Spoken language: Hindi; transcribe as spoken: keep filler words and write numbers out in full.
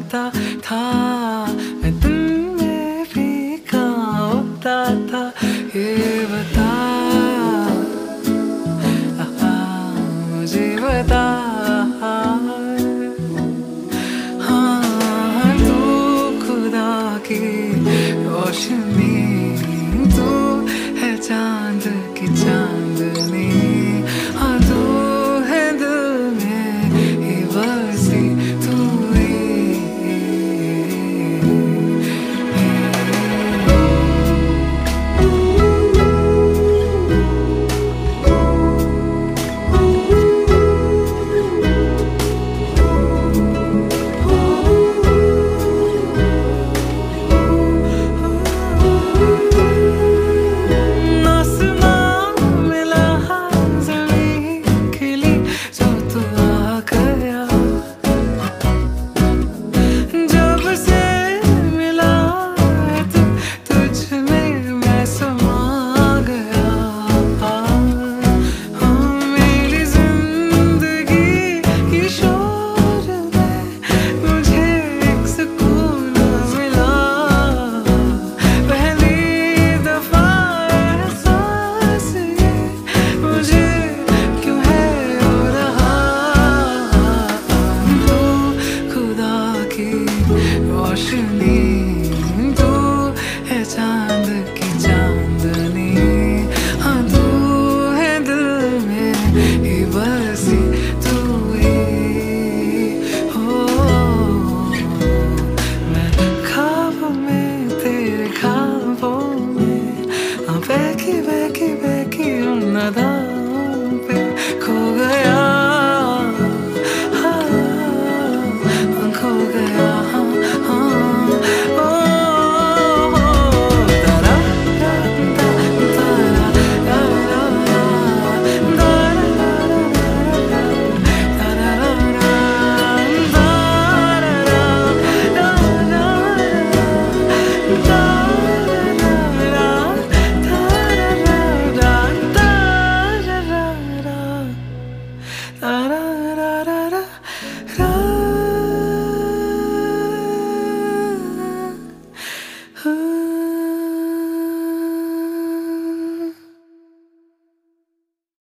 पता था मैं तुम में भी कहाँ होता था ये बता आहा, मुझे बता हाँ तू खुदा की रोशनी तू है चांद की चांदनी हाँ तू है दिल में ही बसी तू रोशनी तू है चांद की चांदनी हाँ तू है दिल में ही बसी तू ही हो मैं ख्वाबों में तेरे ख्वाबों में हाँ बहकी बहकी बहकी उन अदाओं पे खो गया हाँ खो गया